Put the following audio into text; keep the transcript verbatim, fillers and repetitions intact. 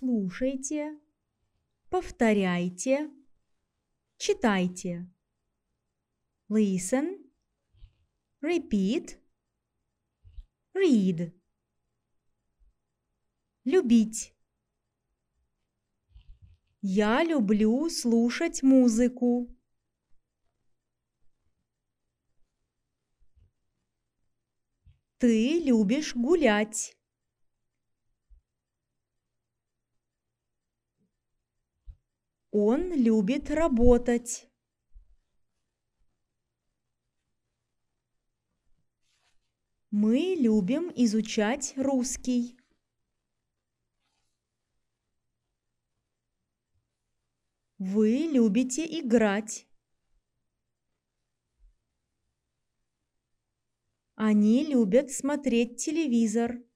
слушайте, повторяйте, читайте. Listen, repeat, read. Любить. Я люблю слушать музыку. Ты любишь гулять. Он любит работать. Мы любим изучать русский. Вы любите играть. Они любят смотреть телевизор.